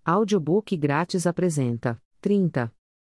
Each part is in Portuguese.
Audiobook grátis apresenta: 30.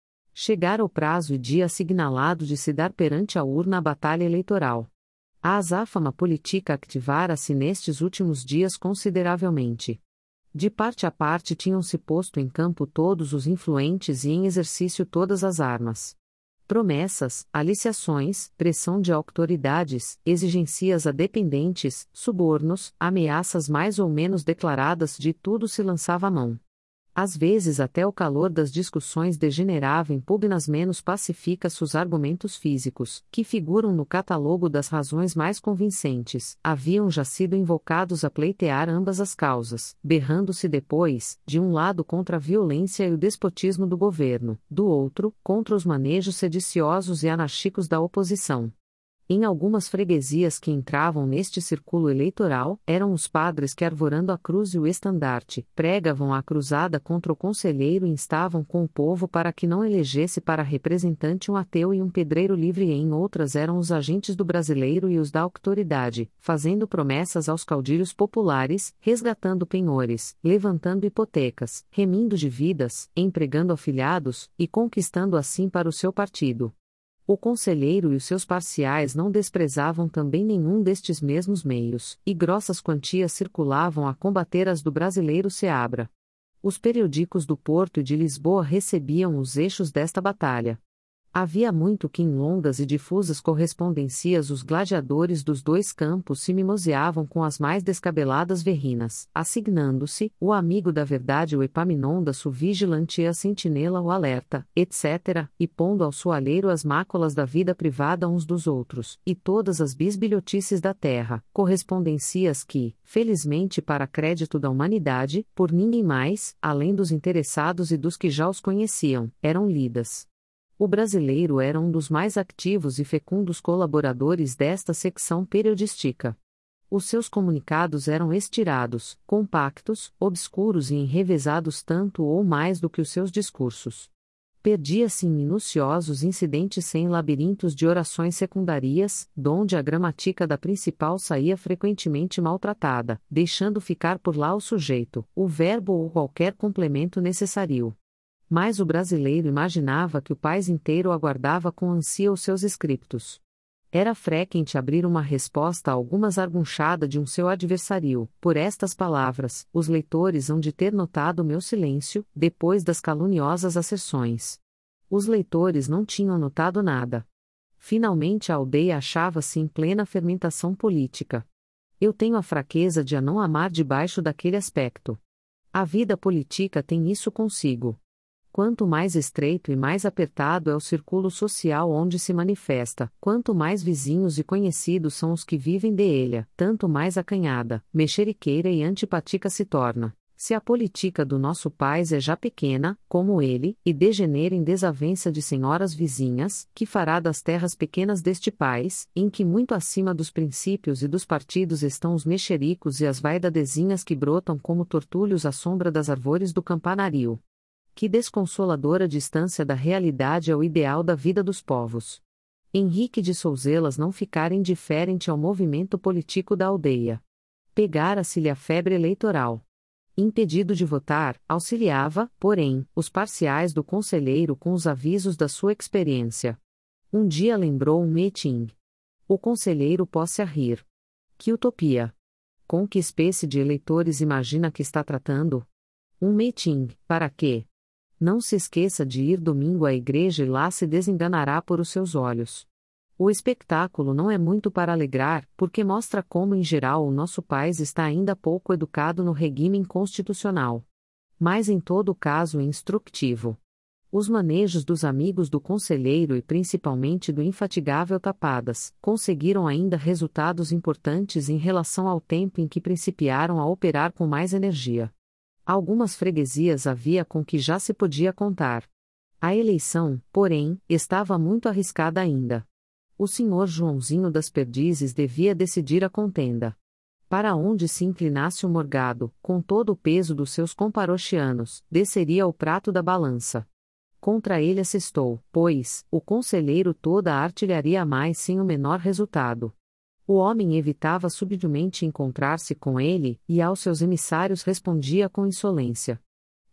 Chegar o prazo e dia assinalado de se dar perante a urna a batalha eleitoral. A azáfama política activara-se nestes últimos dias consideravelmente. De parte a parte tinham-se posto em campo todos os influentes e em exercício todas as armas. Promessas, aliciações, pressão de autoridades, exigências a dependentes, subornos, ameaças mais ou menos declaradas, de tudo se lançava a mão. Às vezes até o calor das discussões degenerava em pugnas menos pacíficas. Os argumentos físicos, que figuram no catálogo das razões mais convincentes, haviam já sido invocados a pleitear ambas as causas, berrando-se depois, de um lado contra a violência e o despotismo do governo, do outro, contra os manejos sediciosos e anárquicos da oposição. Em algumas freguesias que entravam neste círculo eleitoral, eram os padres que, arvorando a cruz e o estandarte, pregavam a cruzada contra o conselheiro e instavam com o povo para que não elegesse para representante um ateu e um pedreiro livre, e em outras eram os agentes do brasileiro e os da autoridade, fazendo promessas aos caudilhos populares, resgatando penhores, levantando hipotecas, remindo dívidas, empregando afilhados, e conquistando assim para o seu partido. O conselheiro e os seus parciais não desprezavam também nenhum destes mesmos meios, e grossas quantias circulavam a combater as do brasileiro Seabra. Os periódicos do Porto e de Lisboa recebiam os eixos desta batalha. Havia muito que em longas e difusas correspondências os gladiadores dos dois campos se mimoseavam com as mais descabeladas verrinas, assignando-se, o amigo da verdade o Epaminondas, o vigilante e a sentinela o alerta, etc., e pondo ao soalheiro as máculas da vida privada uns dos outros, e todas as bisbilhotices da terra, correspondências que, felizmente para crédito da humanidade, por ninguém mais, além dos interessados e dos que já os conheciam, eram lidas. O brasileiro era um dos mais ativos e fecundos colaboradores desta secção periodística. Os seus comunicados eram estirados, compactos, obscuros e enrevesados tanto ou mais do que os seus discursos. Perdia-se em minuciosos incidentes sem labirintos de orações secundárias, donde a gramática da principal saía frequentemente maltratada, deixando ficar por lá o sujeito, o verbo ou qualquer complemento necessário. Mas o brasileiro imaginava que o país inteiro aguardava com ânsia os seus scriptos. Era frequente abrir uma resposta a algumas argunchada de um seu adversário, por estas palavras: os leitores hão de ter notado meu silêncio, depois das caluniosas asserções. Os leitores não tinham notado nada. Finalmente a aldeia achava-se em plena fermentação política. Eu tenho a fraqueza de a não amar debaixo daquele aspecto. A vida política tem isso consigo. Quanto mais estreito e mais apertado é o círculo social onde se manifesta, quanto mais vizinhos e conhecidos são os que vivem dele, tanto mais acanhada, mexeriqueira e antipatica se torna. Se a política do nosso país é já pequena, como ele, e degenera em desavença de senhoras vizinhas, que fará das terras pequenas deste país, em que muito acima dos princípios e dos partidos estão os mexericos e as vaidadezinhas que brotam como tortulhos à sombra das árvores do campanario. Que desconsoladora distância da realidade é o ideal da vida dos povos. Henrique de Souzelas não ficara indiferente ao movimento político da aldeia. Pegara-se-lhe a febre eleitoral. Impedido de votar, auxiliava, porém, os parciais do conselheiro com os avisos da sua experiência. Um dia lembrou um meeting. O conselheiro pôs-se a rir. Que utopia! Com que espécie de eleitores imagina que está tratando? Um meeting, para quê? Não se esqueça de ir domingo à igreja e lá se desenganará por os seus olhos. O espectáculo não é muito para alegrar, porque mostra como em geral o nosso país está ainda pouco educado no regime constitucional. Mas em todo caso é instrutivo. Os manejos dos amigos do conselheiro e principalmente do infatigável Tapadas, conseguiram ainda resultados importantes em relação ao tempo em que principiaram a operar com mais energia. Algumas freguesias havia com que já se podia contar. A eleição, porém, estava muito arriscada ainda. O senhor Joãozinho das Perdizes devia decidir a contenda. Para onde se inclinasse o morgado, com todo o peso dos seus comparochianos, desceria o prato da balança. Contra ele assestou, pois, o conselheiro toda a artilharia a mais sem o menor resultado. O homem evitava subitamente encontrar-se com ele, e aos seus emissários respondia com insolência.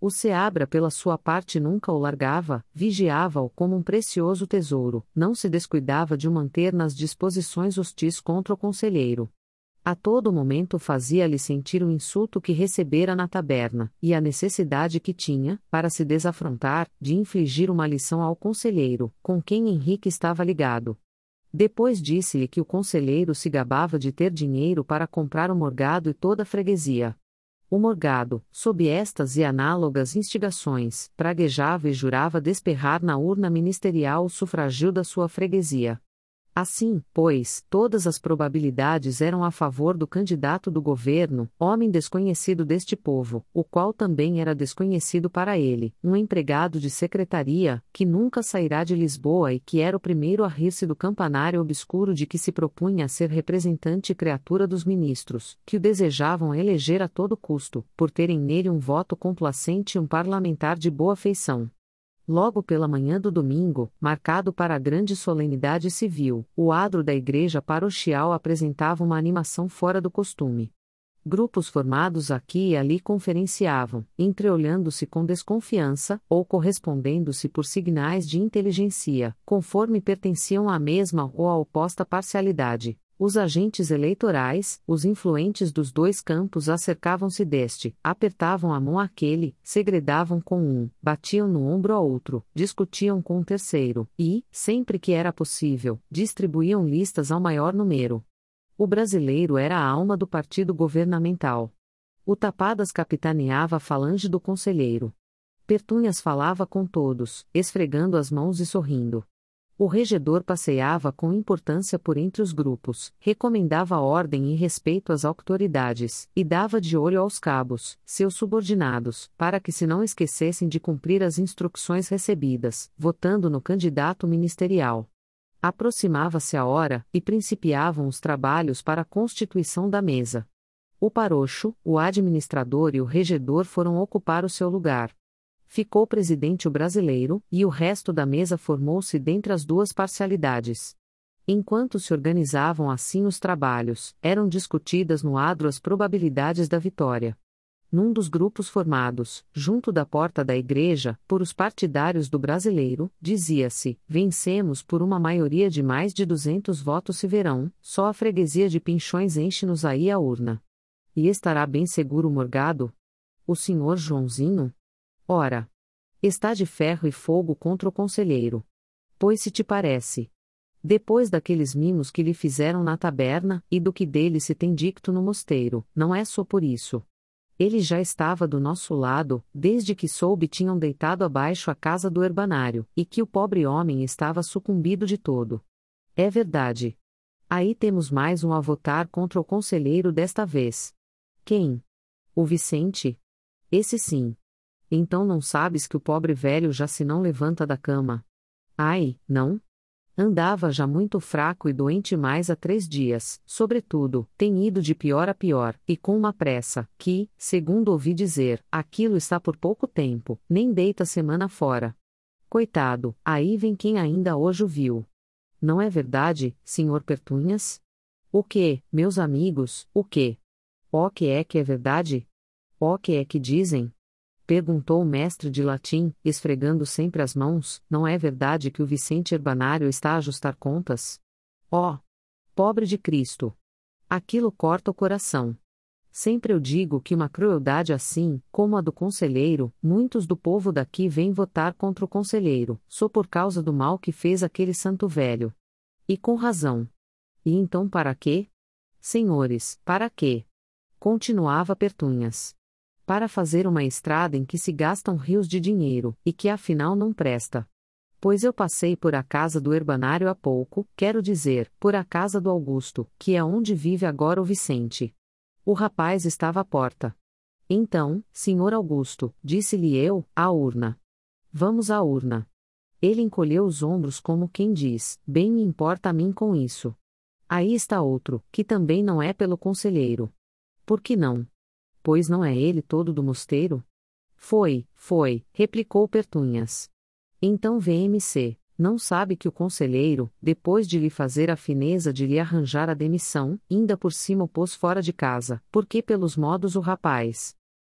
O Seabra pela sua parte nunca o largava, vigiava-o como um precioso tesouro, não se descuidava de o manter nas disposições hostis contra o conselheiro. A todo momento fazia-lhe sentir o insulto que recebera na taberna, e a necessidade que tinha, para se desafrontar, de infligir uma lição ao conselheiro, com quem Henrique estava ligado. Depois disse-lhe que o conselheiro se gabava de ter dinheiro para comprar o morgado e toda a freguesia. O morgado, sob estas e análogas instigações, praguejava e jurava desperrar na urna ministerial o sufragio da sua freguesia. Assim, pois, todas as probabilidades eram a favor do candidato do governo, homem desconhecido deste povo, o qual também era desconhecido para ele, um empregado de secretaria, que nunca sairá de Lisboa e que era o primeiro a rir-se do campanário obscuro de que se propunha a ser representante e criatura dos ministros, que o desejavam eleger a todo custo, por terem nele um voto complacente e um parlamentar de boa feição. Logo pela manhã do domingo, marcado para a grande solenidade civil, o adro da igreja paroquial apresentava uma animação fora do costume. Grupos formados aqui e ali conferenciavam, entreolhando-se com desconfiança, ou correspondendo-se por signais de inteligência, conforme pertenciam à mesma ou à oposta parcialidade. Os agentes eleitorais, os influentes dos dois campos acercavam-se deste, apertavam a mão àquele, segredavam com um, batiam no ombro ao outro, discutiam com o terceiro, e, sempre que era possível, distribuíam listas ao maior número. O brasileiro era a alma do partido governamental. O Tapadas capitaneava a falange do conselheiro. Pertunhas falava com todos, esfregando as mãos e sorrindo. O regedor passeava com importância por entre os grupos, recomendava ordem e respeito às autoridades, e dava de olho aos cabos, seus subordinados, para que se não esquecessem de cumprir as instruções recebidas, votando no candidato ministerial. Aproximava-se a hora, e principiavam os trabalhos para a constituição da mesa. O parocho, o administrador e o regedor foram ocupar o seu lugar. Ficou presidente o brasileiro, e o resto da mesa formou-se dentre as duas parcialidades. Enquanto se organizavam assim os trabalhos, eram discutidas no adro as probabilidades da vitória. Num dos grupos formados, junto da porta da igreja, por os partidários do brasileiro, dizia-se: vencemos por uma maioria de mais de 200 votos se verão, só a freguesia de Pinchões enche-nos aí a urna. E estará bem seguro o morgado? O senhor Joãozinho? Ora, está de ferro e fogo contra o conselheiro. Pois se te parece. Depois daqueles mimos que lhe fizeram na taberna, e do que dele se tem dito no mosteiro, não é só por isso. Ele já estava do nosso lado, desde que soube tinham deitado abaixo a casa do herbanário, e que o pobre homem estava sucumbido de todo. É verdade. Aí temos mais um a votar contra o conselheiro desta vez. Quem? O Vicente? Esse sim. Então não sabes que o pobre velho já se não levanta da cama? Ai, não? Andava já muito fraco e doente mais há 3 dias, sobretudo, tem ido de pior a pior, e com uma pressa, que, segundo ouvi dizer, aquilo está por pouco tempo, nem deita semana fora. Coitado, aí vem quem ainda hoje o viu. Não é verdade, senhor Pertunhas? O que, meus amigos, o que? O que é verdade? O que é que dizem? Perguntou o mestre de latim, esfregando sempre as mãos, não é verdade que o Vicente Herbanário está a ajustar contas? Oh! Pobre de Cristo! Aquilo corta o coração. Sempre eu digo que uma crueldade assim, como a do conselheiro, muitos do povo daqui vêm votar contra o conselheiro, só por causa do mal que fez aquele santo velho. E com razão. E então para quê? Senhores, para quê? Continuava Pertunhas. Para fazer uma estrada em que se gastam rios de dinheiro, e que afinal não presta. Pois eu passei por a casa do herbanário há pouco, quero dizer, por a casa do Augusto, que é onde vive agora o Vicente. O rapaz estava à porta. Então, senhor Augusto, disse-lhe eu, à urna. Vamos à urna. Ele encolheu os ombros como quem diz, bem me importa a mim com isso. Aí está outro, que também não é pelo conselheiro. Por que não? Pois não é ele todo do mosteiro? Foi, replicou Pertunhas. Então VMC, não sabe que o conselheiro, depois de lhe fazer a fineza de lhe arranjar a demissão, ainda por cima o pôs fora de casa, porque pelos modos o rapaz.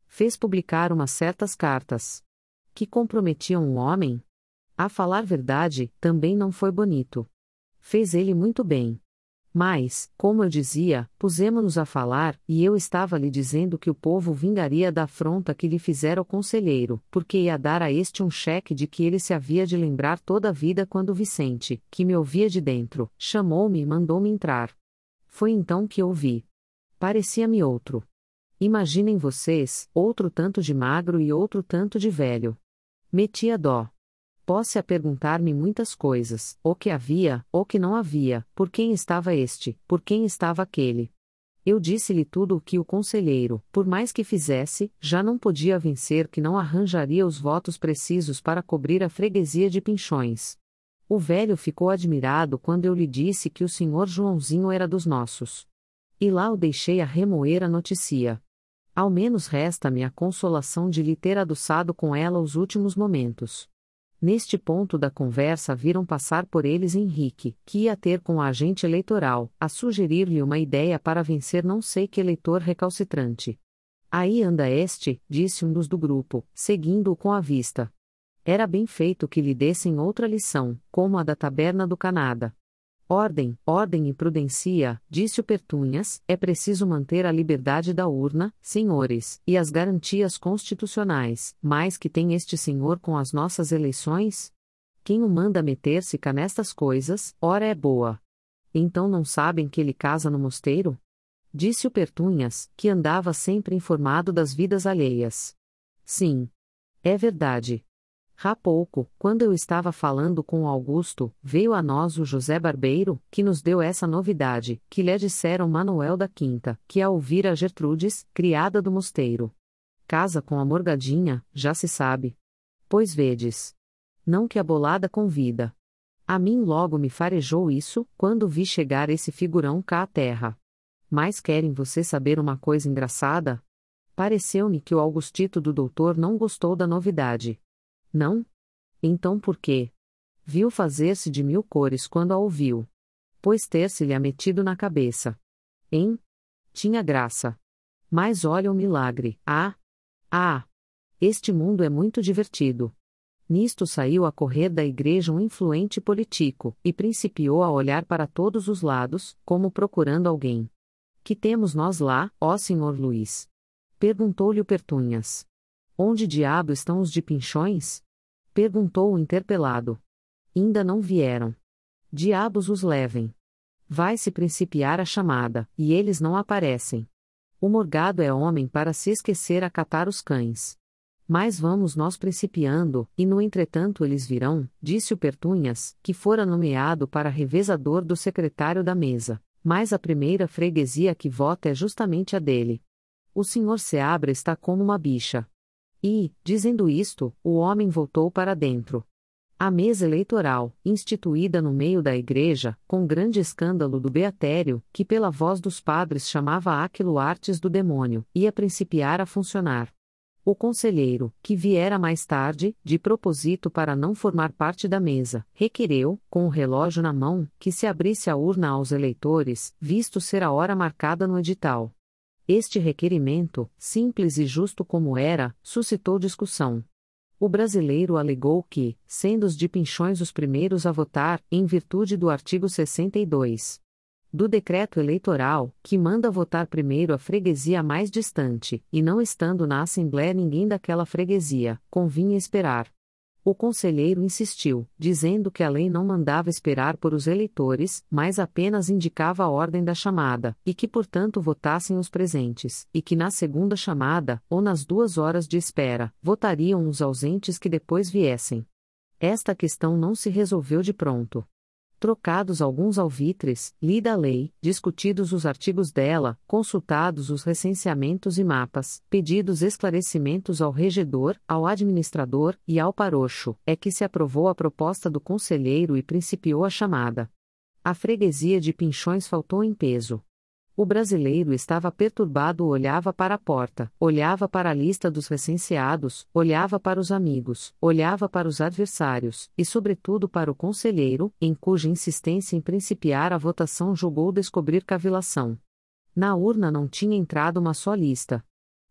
Fez publicar umas certas cartas que comprometiam o homem. A falar verdade, também não foi bonito. Fez ele muito bem. Mas, como eu dizia, pusemo-nos a falar, e eu estava lhe dizendo que o povo vingaria da afronta que lhe fizera o conselheiro, porque ia dar a este um cheque de que ele se havia de lembrar toda a vida quando Vicente, que me ouvia de dentro, chamou-me e mandou-me entrar. Foi então que ouvi. Parecia-me outro. Imaginem vocês, outro tanto de magro e outro tanto de velho. Metia dó. Pôs-se a perguntar-me muitas coisas, o que havia, o que não havia, por quem estava este, por quem estava aquele. Eu disse-lhe tudo o que o conselheiro, por mais que fizesse, já não podia vencer que não arranjaria os votos precisos para cobrir a freguesia de Pinchões. O velho ficou admirado quando eu lhe disse que o senhor Joãozinho era dos nossos. E lá o deixei a remoer a notícia. Ao menos resta-me a consolação de lhe ter adoçado com ela os últimos momentos. Neste ponto da conversa viram passar por eles Henrique, que ia ter com o agente eleitoral, a sugerir-lhe uma ideia para vencer não sei que eleitor recalcitrante. Aí anda este, disse um dos do grupo, seguindo-o com a vista. Era bem feito que lhe dessem outra lição, como a da taberna do Canada. Ordem, ordem e prudência, disse o Pertunhas, é preciso manter a liberdade da urna, senhores, e as garantias constitucionais, mais que tem este senhor com as nossas eleições? Quem o manda meter-se cá nestas coisas, ora é boa. Então não sabem que ele casa no mosteiro? Disse o Pertunhas, que andava sempre informado das vidas alheias. Sim. É verdade. Há pouco, quando eu estava falando com o Augusto, veio a nós o José Barbeiro, que nos deu essa novidade, que lhe disseram Manuel da Quinta, que ao ouvir a Gertrudes, criada do mosteiro. Casa com a Morgadinha, já se sabe. Pois vedes. Não que a bolada convida. A mim logo me farejou isso, quando vi chegar esse figurão cá à terra. Mas querem vocês saber uma coisa engraçada? Pareceu-me que o Augustito do doutor não gostou da novidade. Não? Então por quê? Viu fazer-se de mil cores quando a ouviu. Pois ter-se-lhe metido na cabeça. Hein? Tinha graça. Mas olha o milagre. Ah! Ah! Este mundo é muito divertido. Nisto saiu a correr da igreja um influente político, e principiou a olhar para todos os lados, como procurando alguém. Que temos nós lá, ó senhor Luís? Perguntou-lhe o Pertunhas. Onde diabo estão os de Pinchões? Perguntou o interpelado. Ainda não vieram. Diabos os levem. Vai-se principiar a chamada, e eles não aparecem. O morgado é homem para se esquecer a catar os cães. Mas vamos nós principiando, e no entretanto eles virão, disse o Pertunhas, que fora nomeado para revezador do secretário da mesa, mas a primeira freguesia que vota é justamente a dele. O senhor Seabra está como uma bicha. E, dizendo isto, o homem voltou para dentro. A mesa eleitoral, instituída no meio da igreja, com grande escândalo do Beatério, que pela voz dos padres chamava aquilo artes do demônio, ia principiar a funcionar. O conselheiro, que viera mais tarde, de propósito para não formar parte da mesa, requereu, com o relógio na mão, que se abrisse a urna aos eleitores, visto ser a hora marcada no edital. Este requerimento, simples e justo como era, suscitou discussão. O brasileiro alegou que, sendo os de Pinchões os primeiros a votar, em virtude do artigo 62 do decreto eleitoral, que manda votar primeiro a freguesia mais distante, e não estando na Assembleia ninguém daquela freguesia, convinha esperar. O conselheiro insistiu, dizendo que a lei não mandava esperar por os eleitores, mas apenas indicava a ordem da chamada, e que portanto votassem os presentes, e que na segunda chamada, ou nas 2 horas de espera, votariam os ausentes que depois viessem. Esta questão não se resolveu de pronto. Trocados alguns alvitres, lida a lei, discutidos os artigos dela, consultados os recenseamentos e mapas, pedidos esclarecimentos ao regedor, ao administrador e ao parocho, é que se aprovou a proposta do conselheiro e principiou a chamada. A freguesia de Pinchões faltou em peso. O brasileiro estava perturbado, olhava para a porta, olhava para a lista dos recenseados, olhava para os amigos, olhava para os adversários, e sobretudo para o conselheiro, em cuja insistência em principiar a votação julgou descobrir cavilação. Na urna não tinha entrado uma só lista.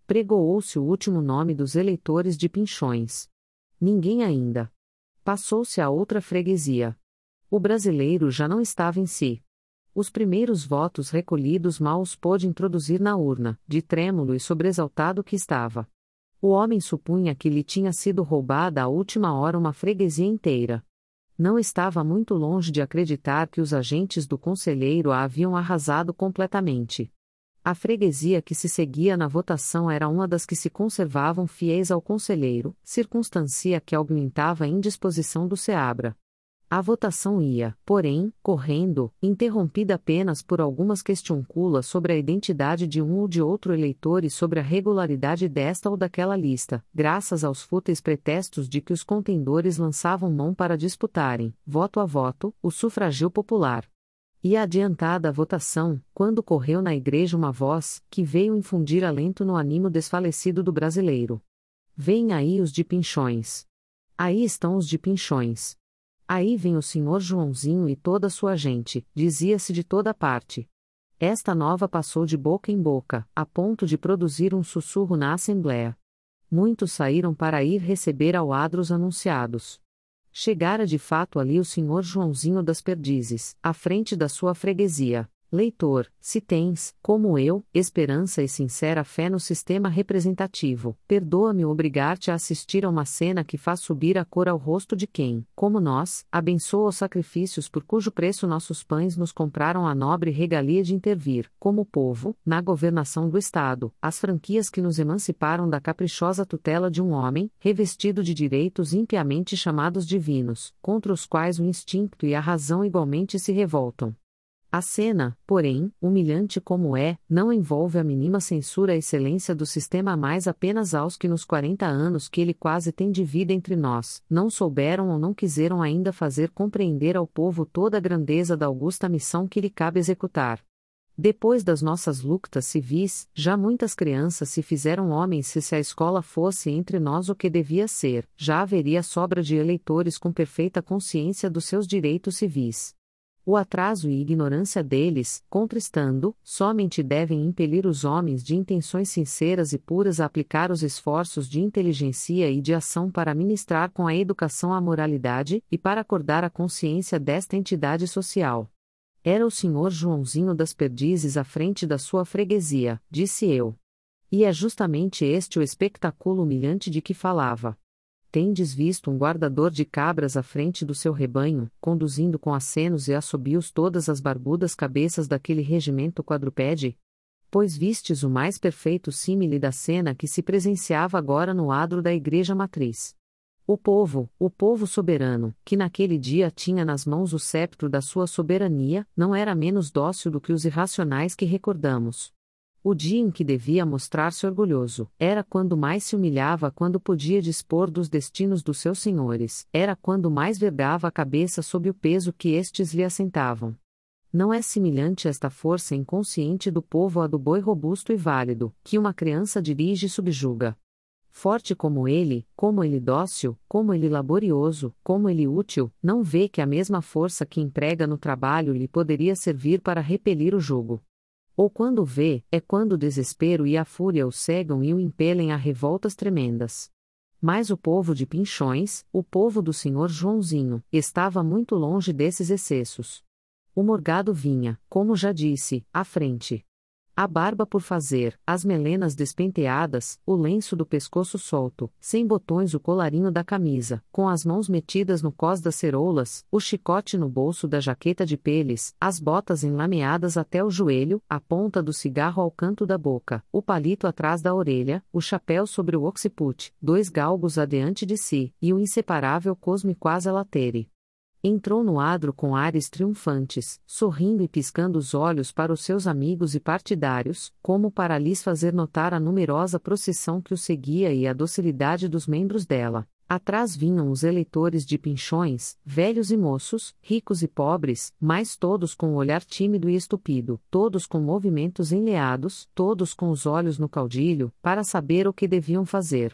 Pregoou-se o último nome dos eleitores de Pinchões. Ninguém ainda. Passou-se a outra freguesia. O brasileiro já não estava em si. Os primeiros votos recolhidos mal os pôde introduzir na urna, de trêmulo e sobressaltado que estava. O homem supunha que lhe tinha sido roubada à última hora uma freguesia inteira. Não estava muito longe de acreditar que os agentes do conselheiro a haviam arrasado completamente. A freguesia que se seguia na votação era uma das que se conservavam fiéis ao conselheiro, circunstância que aumentava a indisposição do Seabra. A votação ia, porém, correndo, interrompida apenas por algumas questionculas sobre a identidade de um ou de outro eleitor e sobre a regularidade desta ou daquela lista, graças aos fúteis pretextos de que os contendores lançavam mão para disputarem, voto a voto, o sufragio popular. E adiantada a votação, quando correu na igreja uma voz, que veio infundir alento no ânimo desfalecido do brasileiro. Vêm aí os de Pinchões. Aí estão os de Pinchões. Aí vem o senhor Joãozinho e toda a sua gente, dizia-se de toda parte. Esta nova passou de boca em boca, a ponto de produzir um sussurro na assembléia. Muitos saíram para ir receber ao adro os anunciados. Chegara de fato ali o senhor Joãozinho das Perdizes, à frente da sua freguesia. Leitor, se tens, como eu, esperança e sincera fé no sistema representativo, perdoa-me obrigar-te a assistir a uma cena que faz subir a cor ao rosto de quem, como nós, abençoa os sacrifícios por cujo preço nossos pães nos compraram a nobre regalia de intervir, como povo, na governação do Estado, as franquias que nos emanciparam da caprichosa tutela de um homem, revestido de direitos impiamente chamados divinos, contra os quais o instinto e a razão igualmente se revoltam. A cena, porém, humilhante como é, não envolve a mínima censura à excelência do sistema mais apenas aos que nos 40 anos que ele quase tem de vida entre nós, não souberam ou não quiseram ainda fazer compreender ao povo toda a grandeza da augusta missão que lhe cabe executar. Depois das nossas lutas civis, já muitas crianças se fizeram homens se a escola fosse entre nós o que devia ser, já haveria sobra de eleitores com perfeita consciência dos seus direitos civis. O atraso e ignorância deles, contristando, somente devem impelir os homens de intenções sinceras e puras a aplicar os esforços de inteligência e de ação para ministrar com a educação a moralidade, e para acordar a consciência desta entidade social. Era o senhor Joãozinho das Perdizes à frente da sua freguesia, disse eu. E é justamente este o espectáculo humilhante de que falava. Tendes visto um guardador de cabras à frente do seu rebanho, conduzindo com acenos e assobios todas as barbudas cabeças daquele regimento quadrupede? Pois vistes o mais perfeito símile da cena que se presenciava agora no adro da igreja matriz. O povo soberano, que naquele dia tinha nas mãos o cetro da sua soberania, não era menos dócil do que os irracionais que recordamos. O dia em que devia mostrar-se orgulhoso, era quando mais se humilhava, quando podia dispor dos destinos dos seus senhores, era quando mais vergava a cabeça sob o peso que estes lhe assentavam. Não é semelhante esta força inconsciente do povo à do boi robusto e válido, que uma criança dirige e subjuga. Forte como ele dócil, como ele laborioso, como ele útil, não vê que a mesma força que emprega no trabalho lhe poderia servir para repelir o jugo. Ou quando vê, é quando o desespero e a fúria o cegam e o impelem a revoltas tremendas. Mas o povo de Pinchões, o povo do senhor Joãozinho, estava muito longe desses excessos. O morgado vinha, como já disse, à frente. A barba por fazer, as melenas despenteadas, o lenço do pescoço solto, sem botões o colarinho da camisa, com as mãos metidas no cós das ceroulas, o chicote no bolso da jaqueta de peles, as botas enlameadas até o joelho, a ponta do cigarro ao canto da boca, o palito atrás da orelha, o chapéu sobre o occiput, 2 galgos adiante de si, e o inseparável cosme quasi latere. Entrou no adro com ares triunfantes, sorrindo e piscando os olhos para os seus amigos e partidários, como para lhes fazer notar a numerosa procissão que o seguia e a docilidade dos membros dela. Atrás vinham os eleitores de Pinchões, velhos e moços, ricos e pobres, mas todos com o olhar tímido e estúpido, todos com movimentos enleados, todos com os olhos no caudilho, para saber o que deviam fazer.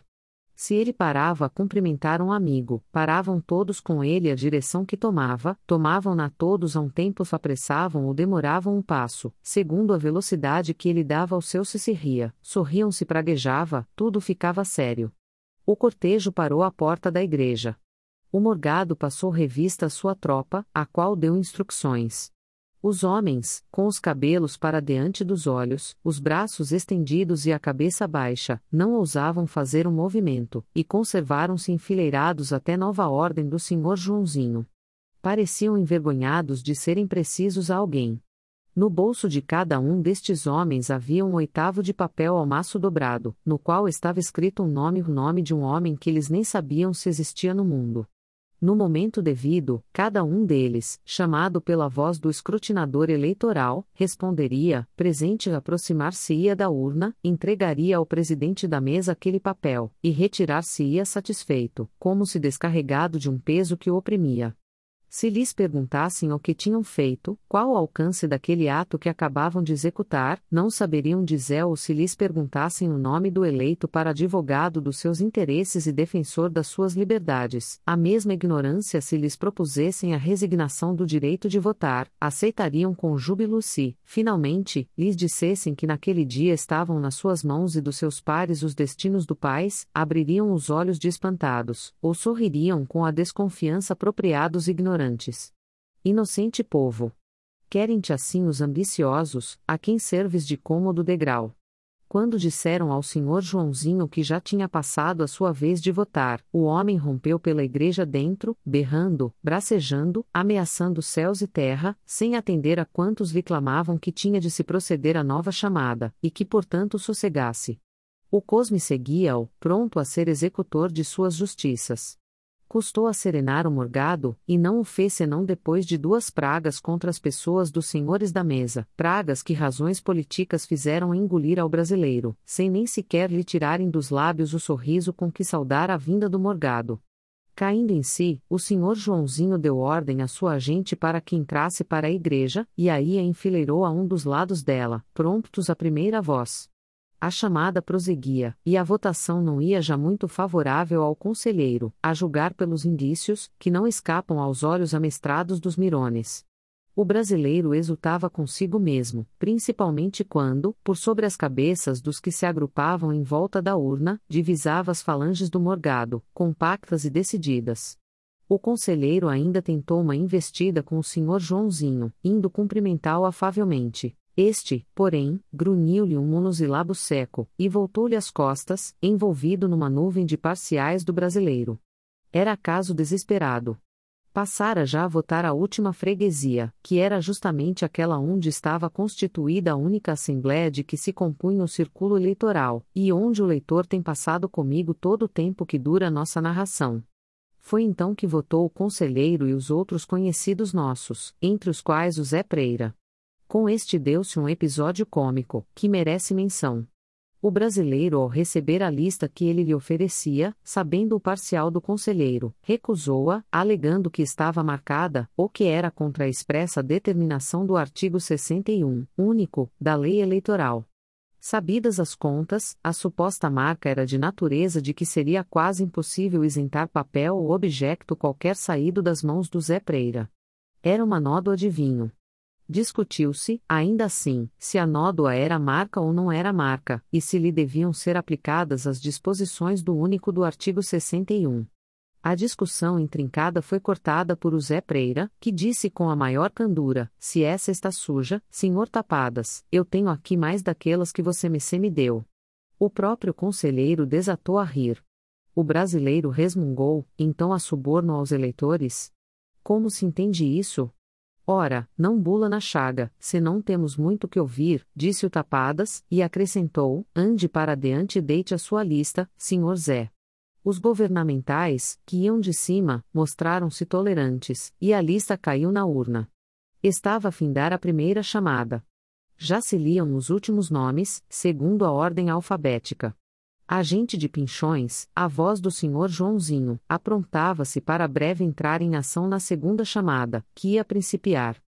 Se ele parava a cumprimentar um amigo, paravam todos com ele a direção que tomava, tomavam-na todos a um tempo, se apressavam ou demoravam um passo, segundo a velocidade que ele dava ao seu se ria, sorriam, se praguejava, tudo ficava sério. O cortejo parou à porta da igreja. O morgado passou revista à sua tropa, a qual deu instruções. Os homens, com os cabelos para diante dos olhos, os braços estendidos e a cabeça baixa, não ousavam fazer um movimento, e conservaram-se enfileirados até nova ordem do senhor Joãozinho. Pareciam envergonhados de serem precisos a alguém. No bolso de cada um destes homens havia um oitavo de papel ao maço dobrado, no qual estava escrito o nome de um homem que eles nem sabiam se existia no mundo. No momento devido, cada um deles, chamado pela voz do escrutinador eleitoral, responderia, presente, aproximar-se-ia da urna, entregaria ao presidente da mesa aquele papel, e retirar-se-ia satisfeito, como se descarregado de um peso que o oprimia. Se lhes perguntassem o que tinham feito, qual o alcance daquele ato que acabavam de executar, não saberiam dizer, ou se lhes perguntassem o nome do eleito para advogado dos seus interesses e defensor das suas liberdades, a mesma ignorância se lhes propusessem a resignação do direito de votar, aceitariam com júbilo se, finalmente, lhes dissessem que naquele dia estavam nas suas mãos e dos seus pares os destinos do país, abririam os olhos de espantados, ou sorririam com a desconfiança apropriados ignorantes. Inocente povo! Querem-te assim os ambiciosos, a quem serves de cômodo degrau. Quando disseram ao senhor Joãozinho que já tinha passado a sua vez de votar, o homem rompeu pela igreja dentro, berrando, bracejando, ameaçando céus e terra, sem atender a quantos lhe clamavam que tinha de se proceder a nova chamada, e que portanto sossegasse. O Cosme seguia-o, pronto a ser executor de suas justiças. Custou a serenar o morgado, e não o fez senão depois de 2 pragas contra as pessoas dos senhores da mesa, pragas que razões políticas fizeram engolir ao brasileiro, sem nem sequer lhe tirarem dos lábios o sorriso com que saudara a vinda do morgado. Caindo em si, o senhor Joãozinho deu ordem à sua agente para que entrasse para a igreja, e aí a enfileirou a um dos lados dela, promptos à primeira voz. A chamada prosseguia, e a votação não ia já muito favorável ao conselheiro, a julgar pelos indícios, que não escapam aos olhos amestrados dos mirones. O brasileiro exultava consigo mesmo, principalmente quando, por sobre as cabeças dos que se agrupavam em volta da urna, divisava as falanges do morgado, compactas e decididas. O conselheiro ainda tentou uma investida com o senhor Joãozinho, indo cumprimentá-lo afavelmente. Este, porém, grunhiu-lhe um monossilábo seco, e voltou-lhe as costas, envolvido numa nuvem de parciais do brasileiro. Era caso desesperado. Passara já a votar a última freguesia, que era justamente aquela onde estava constituída a única assembléia de que se compunha o círculo eleitoral, e onde o leitor tem passado comigo todo o tempo que dura nossa narração. Foi então que votou o conselheiro e os outros conhecidos nossos, entre os quais o Zé Preira. Com este deu-se um episódio cômico, que merece menção. O brasileiro, ao receber a lista que ele lhe oferecia, sabendo o parcial do conselheiro, recusou-a, alegando que estava marcada, ou que era contra a expressa determinação do artigo 61, único, da lei eleitoral. Sabidas as contas, a suposta marca era de natureza de que seria quase impossível isentar papel ou objeto qualquer saído das mãos do Zé Preira. Era uma nódoa de vinho. Discutiu-se, ainda assim, se a nódoa era marca ou não era marca, e se lhe deviam ser aplicadas as disposições do único do artigo 61. A discussão intrincada foi cortada por o Zé Preira, que disse com a maior candura: se essa está suja, senhor Tapadas, eu tenho aqui mais daquelas que você me deu. O próprio conselheiro desatou a rir. O brasileiro resmungou, então a suborno aos eleitores? Como se entende isso? Ora, não bula na chaga, se não temos muito que ouvir, disse o Tapadas, e acrescentou: ande para adiante e deite a sua lista, senhor Zé. Os governamentais, que iam de cima, mostraram-se tolerantes, e a lista caiu na urna. Estava a findar a primeira chamada. Já se liam os últimos nomes, segundo a ordem alfabética. Agente de Pinchões, a voz do senhor Joãozinho, aprontava-se para breve entrar em ação na segunda chamada, que ia principiar.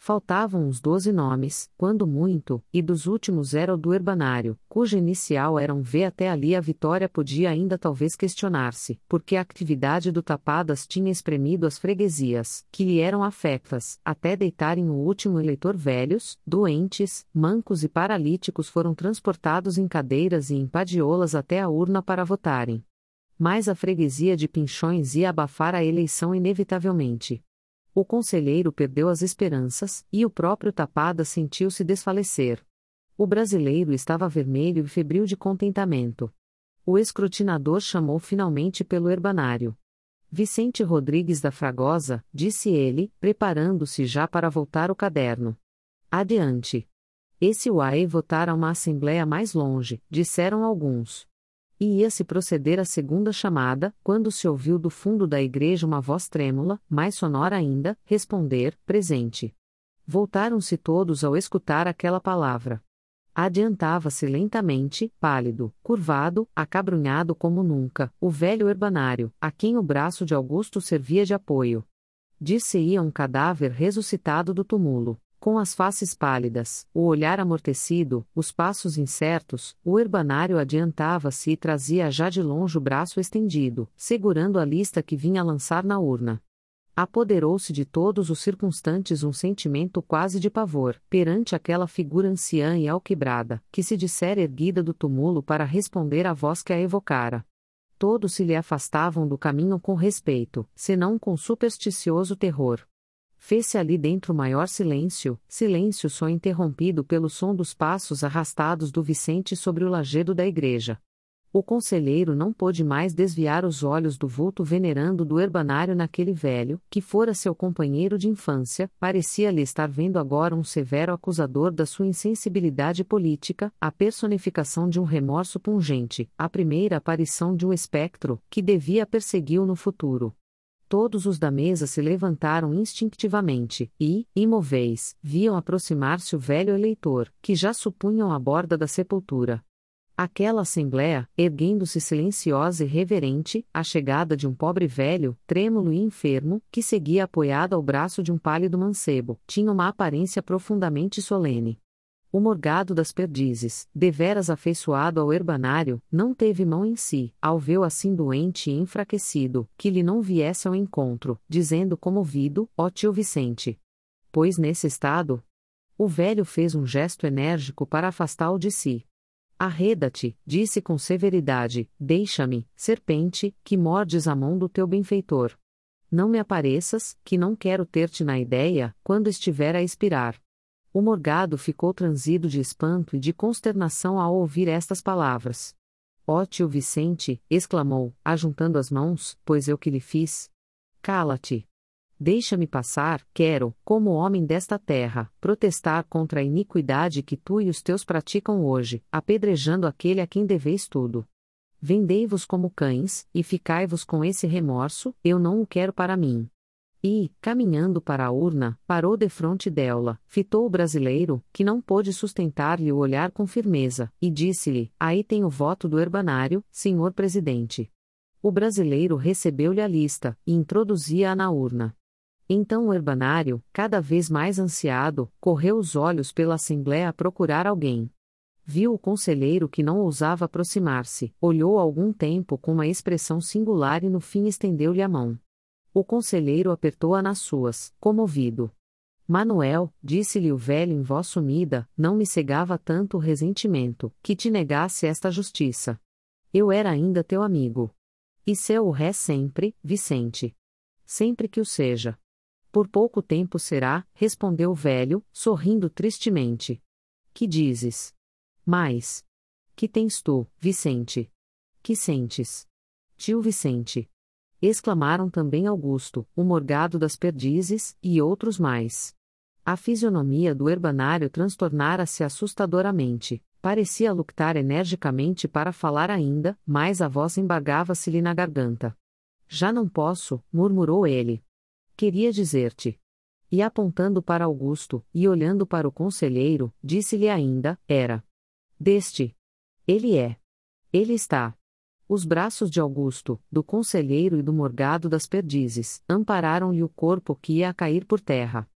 Faltavam uns 12 nomes, quando muito, e dos últimos era o do herbanário, cuja inicial era um V. Até ali a vitória podia ainda talvez questionar-se, porque a atividade do Tapadas tinha espremido as freguesias, que lhe eram afectas, até deitarem o último eleitor. Velhos, doentes, mancos e paralíticos foram transportados em cadeiras e em padiolas até a urna para votarem. Mas a freguesia de Pinchões ia abafar a eleição inevitavelmente. O conselheiro perdeu as esperanças, e o próprio Tapadas sentiu-se desfalecer. O brasileiro estava vermelho e febril de contentamento. O escrutinador chamou finalmente pelo herbanário. Vicente Rodrigues da Fragosa, disse ele, preparando-se já para voltar o caderno. Adiante. Esse UAE votar a uma assembleia mais longe, disseram alguns. E ia-se proceder à segunda chamada, quando se ouviu do fundo da igreja uma voz trêmula, mais sonora ainda, responder: presente. Voltaram-se todos ao escutar aquela palavra. Adiantava-se lentamente, pálido, curvado, acabrunhado como nunca, o velho herbanário, a quem o braço de Augusto servia de apoio. Dir-se-ia um cadáver ressuscitado do túmulo. Com as faces pálidas, o olhar amortecido, os passos incertos, o herbanário adiantava-se e trazia já de longe o braço estendido, segurando a lista que vinha lançar na urna. Apoderou-se de todos os circunstantes um sentimento quase de pavor, perante aquela figura anciã e alquebrada, que se dissera erguida do túmulo para responder à voz que a evocara. Todos se lhe afastavam do caminho com respeito, senão com supersticioso terror. Fez-se ali dentro maior silêncio, silêncio só interrompido pelo som dos passos arrastados do Vicente sobre o lajedo da igreja. O conselheiro não pôde mais desviar os olhos do vulto venerando do herbanário naquele velho, que fora seu companheiro de infância, parecia-lhe estar vendo agora um severo acusador da sua insensibilidade política, a personificação de um remorso pungente, a primeira aparição de um espectro, que devia persegui-lo no futuro. Todos os da mesa se levantaram instintivamente, e, imóveis, viam aproximar-se o velho eleitor, que já supunham a borda da sepultura. Aquela assembléia, erguendo-se silenciosa e reverente, a chegada de um pobre velho, trêmulo e enfermo, que seguia apoiado ao braço de um pálido mancebo, tinha uma aparência profundamente solene. O morgado das perdizes, deveras afeiçoado ao herbanário, não teve mão em si, ao vê-o assim doente e enfraquecido, que lhe não viesse ao encontro, dizendo comovido: ó tio Vicente. Pois nesse estado? O velho fez um gesto enérgico para afastá-lo de si. Arreda-te, disse com severidade, deixa-me, serpente, que mordes a mão do teu benfeitor. Não me apareças, que não quero ter-te na ideia, quando estiver a expirar. O morgado ficou transido de espanto e de consternação ao ouvir estas palavras. Ó tio Vicente, exclamou, ajuntando as mãos, pois eu que lhe fiz? Cala-te. Deixa-me passar, quero, como homem desta terra, protestar contra a iniquidade que tu e os teus praticam hoje, apedrejando aquele a quem deveis tudo. Vendei-vos como cães, e ficai-vos com esse remorso, eu não o quero para mim. E, caminhando para a urna, parou defronte dela, fitou o brasileiro, que não pôde sustentar-lhe o olhar com firmeza, e disse-lhe: aí tem o voto do herbanário, senhor presidente. O brasileiro recebeu-lhe a lista, e introduzia-a na urna. Então o herbanário, cada vez mais ansiado, correu os olhos pela assembléia a procurar alguém. Viu o conselheiro que não ousava aproximar-se, olhou algum tempo com uma expressão singular e no fim estendeu-lhe a mão. O conselheiro apertou-a nas suas, comovido. Manuel, disse-lhe o velho em voz sumida, não me cegava tanto o ressentimento, que te negasse esta justiça. Eu era ainda teu amigo. E seu o ré sempre, Vicente. Sempre que o seja. Por pouco tempo será, respondeu o velho, sorrindo tristemente. Que dizes? Mais. Que tens tu, Vicente? Que sentes? Tio Vicente. Exclamaram também Augusto, o morgado das perdizes, e outros mais. A fisionomia do herbanário transtornara-se assustadoramente, parecia lutar energicamente para falar ainda, mas a voz embargava-se-lhe na garganta. Já não posso, murmurou ele. Queria dizer-te. E apontando para Augusto, e olhando para o conselheiro, disse-lhe ainda: era. Deste. Ele é. Ele está. Os braços de Augusto, do conselheiro e do morgado das perdizes, ampararam-lhe o corpo que ia a cair por terra.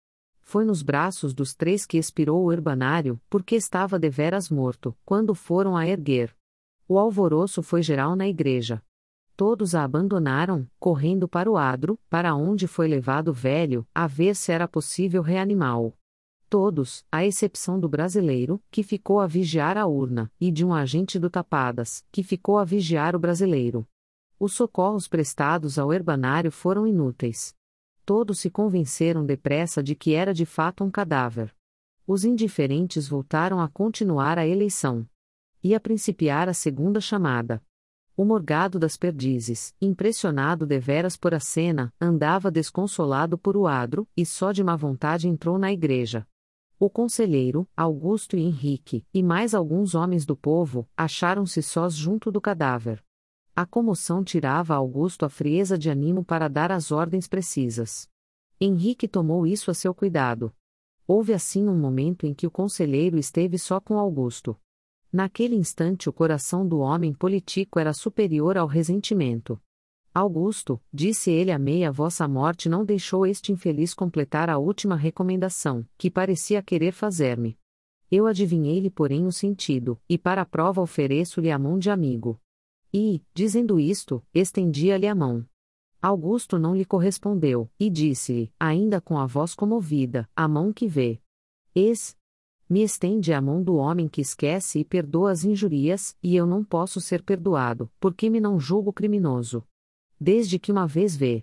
Foi nos braços dos 3 que expirou o urbanário, porque estava deveras morto, quando foram a erguer. O alvoroço foi geral na igreja. Todos a abandonaram, correndo para o adro, para onde foi levado o velho, a ver se era possível reanimá-lo. Todos, à exceção do brasileiro, que ficou a vigiar a urna, e de um agente do Tapadas, que ficou a vigiar o brasileiro. Os socorros prestados ao urbanário foram inúteis. Todos se convenceram depressa de que era de fato um cadáver. Os indiferentes voltaram a continuar a eleição. Ia principiar a segunda chamada. O morgado das perdizes, impressionado deveras por a cena, andava desconsolado por o adro, e só de má vontade entrou na igreja. O conselheiro, Augusto e Henrique, e mais alguns homens do povo, acharam-se sós junto do cadáver. A comoção tirava a Augusto a frieza de ânimo para dar as ordens precisas. Henrique tomou isso a seu cuidado. Houve assim um momento em que o conselheiro esteve só com Augusto. Naquele instante o coração do homem político era superior ao ressentimento. Augusto, disse ele a meia vossa morte não deixou este infeliz completar a última recomendação, que parecia querer fazer-me. Eu adivinhei-lhe porém o sentido, e para a prova ofereço-lhe a mão de amigo. E, dizendo isto, estendia-lhe a mão. Augusto não lhe correspondeu, e disse-lhe, ainda com a voz comovida, a mão que vê. Me estende a mão do homem que esquece e perdoa as injurias, e eu não posso ser perdoado, porque me não julgo criminoso. Desde que uma vez vê.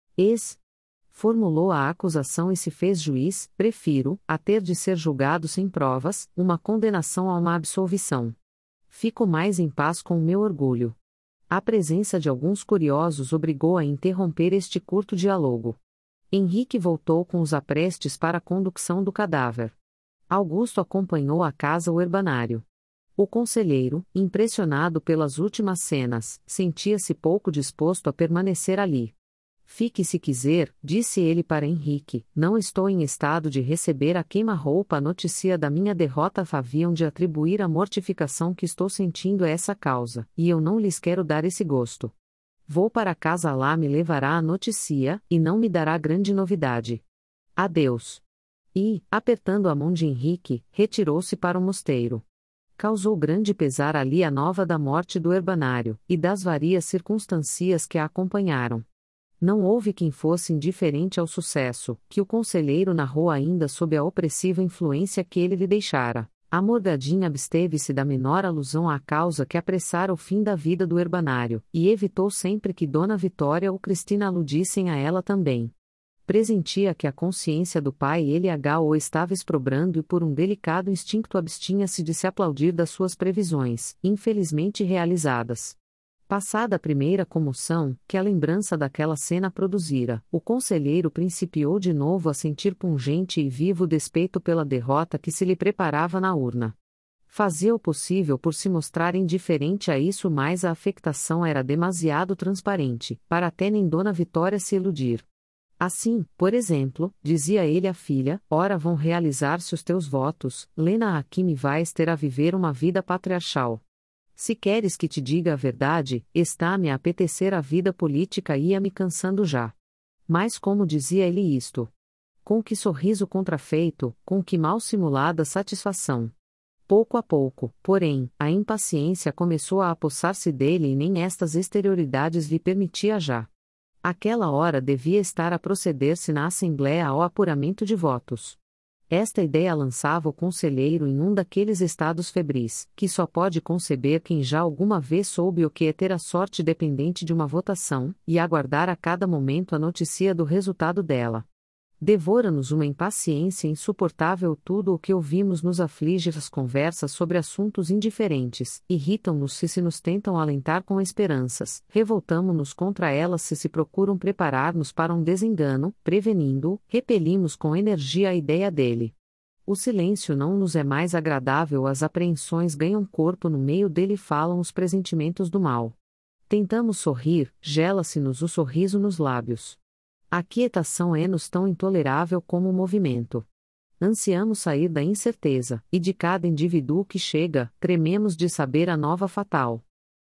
Formulou a acusação e se fez juiz, prefiro, a ter de ser julgado sem provas, uma condenação a uma absolvição. Fico mais em paz com o meu orgulho. A presença de alguns curiosos obrigou a interromper este curto diálogo. Henrique voltou com os aprestes para a condução do cadáver. Augusto acompanhou à casa o urbanário. O conselheiro, impressionado pelas últimas cenas, sentia-se pouco disposto a permanecer ali. Fique se quiser, disse ele para Henrique, não estou em estado de receber a queima-roupa a notícia da minha derrota. Haviam de atribuir a mortificação que estou sentindo a essa causa, e eu não lhes quero dar esse gosto. Vou para casa, lá me levará a notícia, e não me dará grande novidade. Adeus. E, apertando a mão de Henrique, retirou-se para o mosteiro. Causou grande pesar ali a nova da morte do urbanário, e das várias circunstâncias que a acompanharam. Não houve quem fosse indiferente ao sucesso, que o conselheiro narrou ainda sob a opressiva influência que ele lhe deixara. A morgadinha absteve-se da menor alusão à causa que apressara o fim da vida do urbanário, e evitou sempre que Dona Vitória ou Cristina aludissem a ela também. Presentia que a consciência do pai L.H. o estava exprobrando e por um delicado instinto abstinha-se de se aplaudir das suas previsões, infelizmente realizadas. Passada a primeira comoção, que a lembrança daquela cena produzira, o conselheiro principiou de novo a sentir pungente e vivo despeito pela derrota que se lhe preparava na urna. Fazia o possível por se mostrar indiferente a isso, mas a afectação era demasiado transparente, para até nem Dona Vitória se iludir. Assim, por exemplo, dizia ele à filha, ora vão realizar-se os teus votos, Lena, aqui me vais ter a viver uma vida patriarcal. Se queres que te diga a verdade, está-me a apetecer a vida política e ia me cansando já. Mas como dizia ele isto? Com que sorriso contrafeito, com que mal simulada satisfação. Pouco a pouco, porém, a impaciência começou a apossar-se dele e nem estas exterioridades lhe permitia já. Aquela hora devia estar a proceder-se na Assembleia ao apuramento de votos. Esta ideia lançava o conselheiro em um daqueles estados febris, que só pode conceber quem já alguma vez soube o que é ter a sorte dependente de uma votação, e aguardar a cada momento a notícia do resultado dela. Devora-nos uma impaciência insuportável. Tudo o que ouvimos nos aflige. As conversas sobre assuntos indiferentes irritam-nos se nos tentam alentar com esperanças, revoltamo-nos contra elas se procuram preparar-nos para um desengano, prevenindo-o, repelimos com energia a ideia dele. O silêncio não nos é mais agradável, as apreensões ganham corpo, no meio dele falam os pressentimentos do mal. Tentamos sorrir, gela-se-nos o sorriso nos lábios. A quietação é-nos tão intolerável como o movimento. Ansiamos sair da incerteza, e de cada indivíduo que chega, trememos de saber a nova fatal.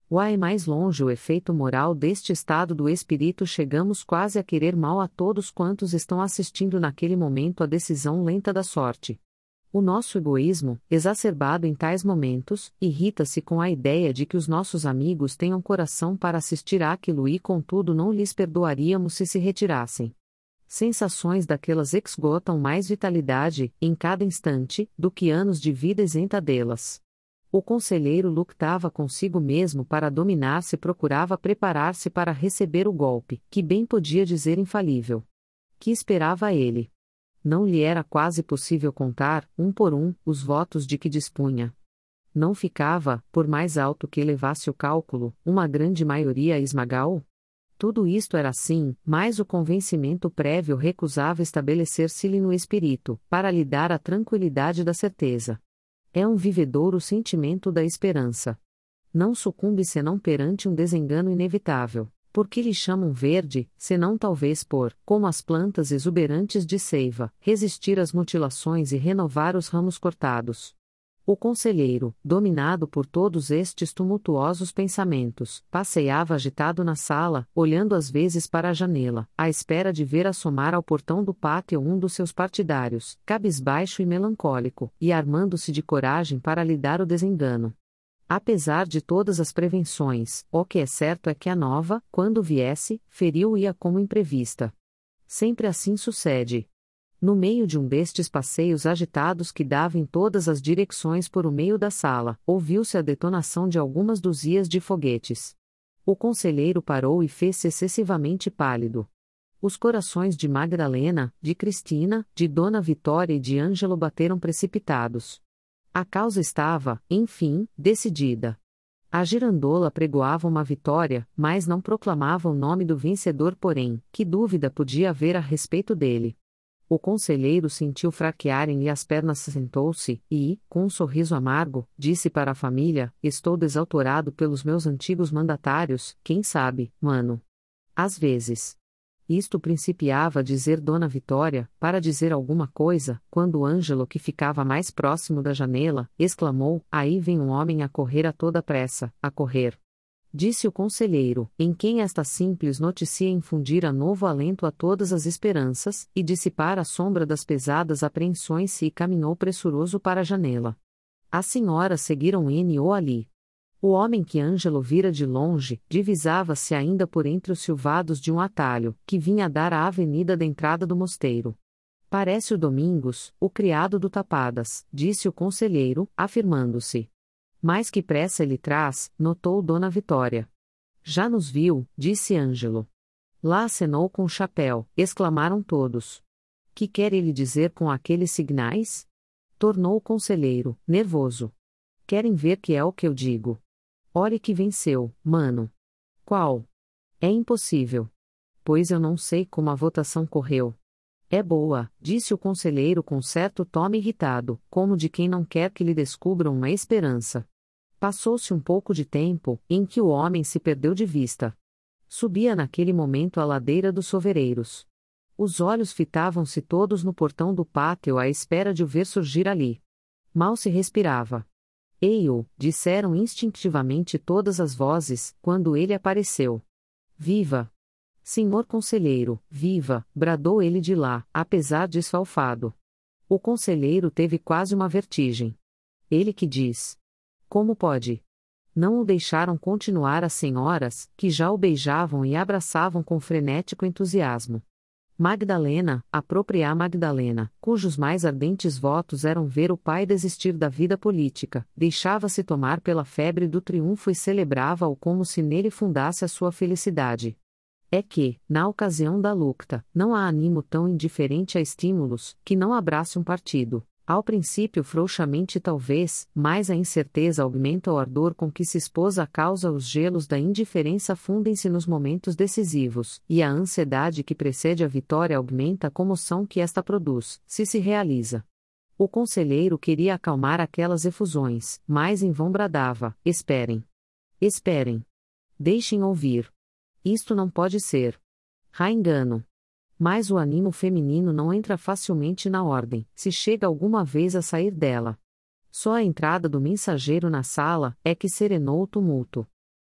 Uai, mais longe o efeito moral deste estado do espírito, chegamos quase a querer mal a todos quantos estão assistindo naquele momento à decisão lenta da sorte. O nosso egoísmo, exacerbado em tais momentos, irrita-se com a ideia de que os nossos amigos tenham coração para assistir àquilo e contudo não lhes perdoaríamos se retirassem. Sensações daquelas esgotam mais vitalidade, em cada instante, do que anos de vida isenta delas. O conselheiro lutava consigo mesmo para dominar-se e procurava preparar-se para receber o golpe, que bem podia dizer infalível. Que esperava ele? Não lhe era quase possível contar, um por um, os votos de que dispunha. Não ficava, por mais alto que elevasse o cálculo, uma grande maioria a esmagá-lo? Tudo isto era assim, mas o convencimento prévio recusava estabelecer-se-lhe no espírito, para lhe dar a tranquilidade da certeza. É um vivedouro sentimento da esperança. Não sucumbe senão perante um desengano inevitável, porque lhe chamam verde, senão talvez por, como as plantas exuberantes de seiva, resistir às mutilações e renovar os ramos cortados. O conselheiro, dominado por todos estes tumultuosos pensamentos, passeava agitado na sala, olhando às vezes para a janela, à espera de ver assomar ao portão do pátio um dos seus partidários, cabisbaixo e melancólico, e armando-se de coragem para lhe dar o desengano. Apesar de todas as prevenções, o que é certo é que a nova, quando viesse, feriu-ia como imprevista. Sempre assim sucede. No meio de um destes passeios agitados que dava em todas as direções por o meio da sala, ouviu-se a detonação de algumas duzias de foguetes. O conselheiro parou e fez-se excessivamente pálido. Os corações de Magdalena, de Cristina, de Dona Vitória e de Ângelo bateram precipitados. A causa estava, enfim, decidida. A girandola pregoava uma vitória, mas não proclamava o nome do vencedor, porém, que dúvida podia haver a respeito dele? O conselheiro sentiu fraquearem-lhe as pernas, sentou-se, e, com um sorriso amargo, disse para a família: estou desautorado pelos meus antigos mandatários, quem sabe, mano? Às vezes. Isto principiava a dizer Dona Vitória, para dizer alguma coisa, quando Ângelo, que ficava mais próximo da janela, exclamou: aí vem um homem a correr a toda pressa, a correr. Disse o conselheiro, em quem esta simples notícia infundira novo alento a todas as esperanças, e dissipara a sombra das pesadas apreensões, e caminhou pressuroso para a janela. As senhoras seguiram N.O. ali. O homem que Ângelo vira de longe, divisava-se ainda por entre os silvados de um atalho, que vinha dar à avenida da entrada do mosteiro. Parece o Domingos, o criado do Tapadas, disse o conselheiro, afirmando-se. Mais que pressa ele traz, notou Dona Vitória. Já nos viu, disse Ângelo. Lá acenou com o chapéu, exclamaram todos. Que quer ele dizer com aqueles signais? Tornou o conselheiro, nervoso. Querem ver que é o que eu digo. Ore que venceu, mano. Qual? É impossível. Pois eu não sei como a votação correu. É boa, disse o conselheiro com certo tom irritado, como de quem não quer que lhe descubram uma esperança. Passou-se um pouco de tempo, em que o homem se perdeu de vista. Subia naquele momento a ladeira dos Sovereiros. Os olhos fitavam-se todos no portão do pátio à espera de o ver surgir ali. Mal se respirava. Ei-o, disseram instintivamente todas as vozes, quando ele apareceu. Viva! Senhor conselheiro, viva! Bradou ele de lá, apesar de esfalfado. O conselheiro teve quase uma vertigem. Ele que diz. Como pode? Não o deixaram continuar as senhoras, que já o beijavam e abraçavam com frenético entusiasmo. Magdalena, a própria Magdalena, cujos mais ardentes votos eram ver o pai desistir da vida política, deixava-se tomar pela febre do triunfo e celebrava-o como se nele fundasse a sua felicidade. É que, na ocasião da luta, não há ânimo tão indiferente a estímulos, que não abrace um partido. Ao princípio frouxamente talvez, mas a incerteza aumenta o ardor com que se expôs à causa. Os gelos da indiferença fundem-se nos momentos decisivos, e a ansiedade que precede a vitória aumenta a comoção que esta produz, se realiza. O conselheiro queria acalmar aquelas efusões, mas em vão bradava: esperem. Esperem. Deixem ouvir. Isto não pode ser. Há engano. Mas o ânimo feminino não entra facilmente na ordem, se chega alguma vez a sair dela. Só a entrada do mensageiro na sala é que serenou o tumulto.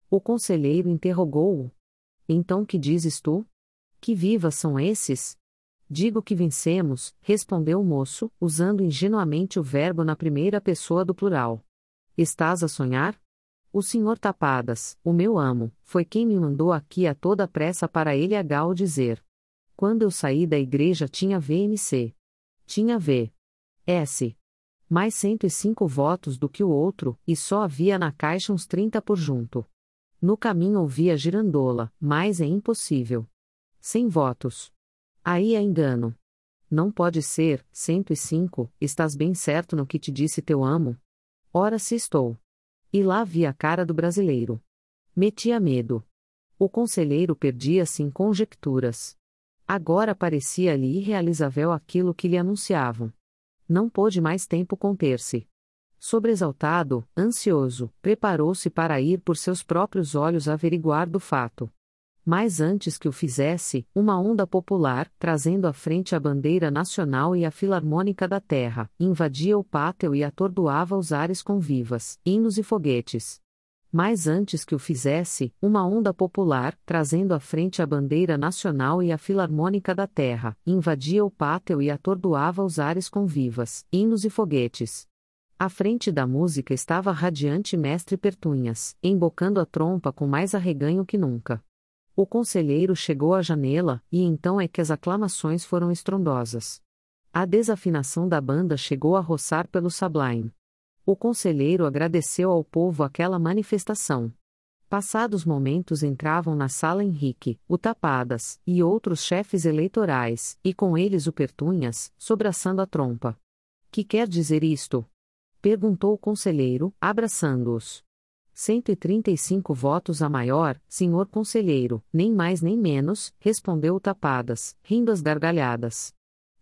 O conselheiro interrogou-o. Então que dizes tu? Que vivas são esses? Digo que vencemos, respondeu o moço, usando ingenuamente o verbo na primeira pessoa do plural. Estás a sonhar? O senhor Tapadas, o meu amo, foi quem me mandou aqui a toda pressa para ele o dizer. Quando eu saí da igreja tinha VMC. Tinha V.S. mais 105 votos do que o outro, e só havia na caixa uns 30 por junto. No caminho ouvi a girandola, mas é impossível. 100 votos. Aí há engano. Não pode ser, 105, estás bem certo no que te disse teu amo? Ora se estou. E lá vi a cara do brasileiro. Metia medo. O conselheiro perdia-se em conjecturas. Agora parecia-lhe irrealizável aquilo que lhe anunciavam. Não pôde mais tempo conter-se. Sobreexaltado, ansioso, preparou-se para ir por seus próprios olhos averiguar do fato. Mas antes que o fizesse, uma onda popular, trazendo à frente a bandeira nacional e a filarmônica da terra, invadia o pátio e atordoava os ares com vivas, hinos e foguetes. Mas antes que o fizesse, uma onda popular, trazendo à frente a bandeira nacional e a filarmônica da terra, invadia o pátio e atordoava os ares com vivas, hinos e foguetes. À frente da música estava radiante mestre Pertunhas, embocando a trompa com mais arreganho que nunca. O conselheiro chegou à janela, e então é que as aclamações foram estrondosas. A desafinação da banda chegou a roçar pelo sublime. O conselheiro agradeceu ao povo aquela manifestação. Passados momentos entravam na sala Henrique, o Tapadas, e outros chefes eleitorais, e com eles o Pertunhas, sobraçando a trompa. Que quer dizer isto? Perguntou o conselheiro, abraçando-os. 135 votos a maior, senhor conselheiro, nem mais nem menos, respondeu o Tapadas, rindo às gargalhadas.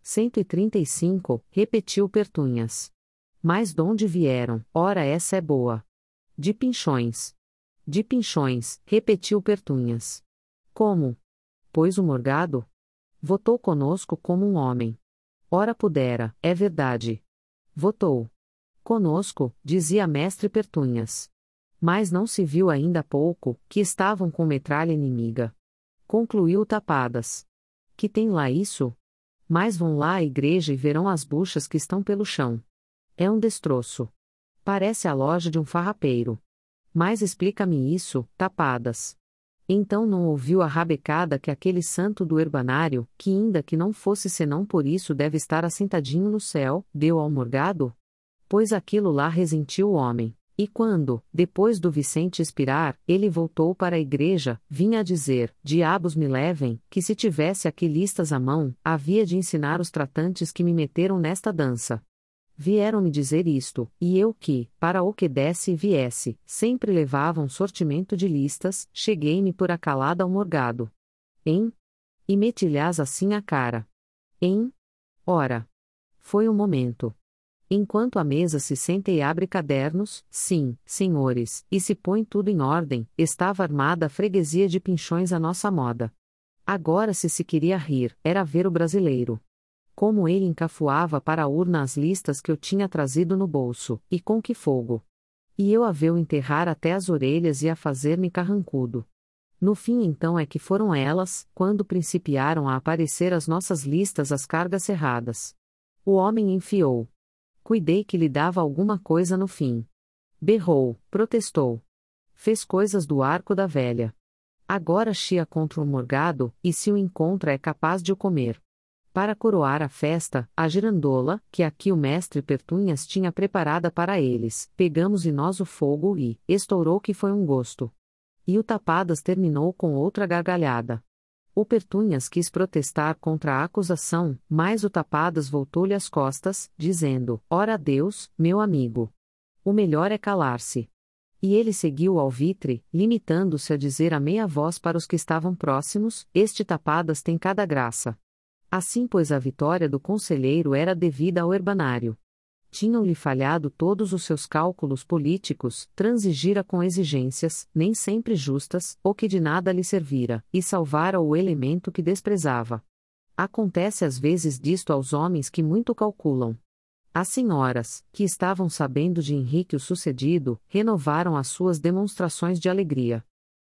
135, repetiu Pertunhas. Mas donde vieram, ora essa é boa. De Pinchões. De Pinchões, repetiu Pertunhas. Como? Pois o Morgado votou conosco como um homem. Ora pudera, é verdade. Votou conosco, dizia mestre Pertunhas. Mas não se viu ainda há pouco, que estavam com metralha inimiga. Concluiu Tapadas. Que tem lá isso? Mas vão lá à igreja e verão as buchas que estão pelo chão. É um destroço. Parece a loja de um farrapeiro. Mas explica-me isso, Tapadas. Então não ouviu a rabecada que aquele santo do herbanário, que ainda que não fosse senão por isso deve estar assentadinho no céu, deu ao Morgado? Pois aquilo lá resentiu o homem. E quando, depois do Vicente expirar, ele voltou para a igreja, vinha a dizer, diabos me levem, que se tivesse aqui listas à mão, havia de ensinar os tratantes que me meteram nesta dança. Vieram-me dizer isto, e eu que, para o que desse e viesse, sempre levava um sortimento de listas, cheguei-me por acalada ao Morgado. Hein? E meti-lhas assim a cara. Hein? Ora. Foi um momento. Enquanto a mesa se senta e abre cadernos, sim, senhores, e se põe tudo em ordem, estava armada a freguesia de Pinchões à nossa moda. Agora se queria rir, era ver o brasileiro. Como ele encafuava para a urna as listas que eu tinha trazido no bolso, e com que fogo! E eu a vê-o enterrar até as orelhas e a fazer-me carrancudo. No fim então é que foram elas, quando principiaram a aparecer as nossas listas às cargas cerradas. O homem enfiou. Cuidei que lhe dava alguma coisa no fim. Berrou, protestou. Fez coisas do arco da velha. Agora chia contra o Morgado, e se o encontra é capaz de o comer. Para coroar a festa, a girandola, que aqui o mestre Pertunhas tinha preparada para eles, pegamos e nós o fogo e, estourou que foi um gosto. E o Tapadas terminou com outra gargalhada. O Pertunhas quis protestar contra a acusação, mas o Tapadas voltou-lhe as costas, dizendo, ora Deus, meu amigo. O melhor é calar-se. E ele seguiu ao vitre, limitando-se a dizer a meia voz para os que estavam próximos, este Tapadas tem cada graça. Assim pois a vitória do conselheiro era devida ao herbanário. Tinham-lhe falhado todos os seus cálculos políticos, transigira com exigências, nem sempre justas, ou que de nada lhe servira, e salvara o elemento que desprezava. Acontece às vezes disto aos homens que muito calculam. As senhoras, que estavam sabendo de Henrique o sucedido, renovaram as suas demonstrações de alegria.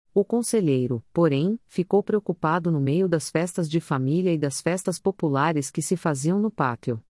O conselheiro, porém, ficou preocupado no meio das festas de família e das festas populares que se faziam no pátio.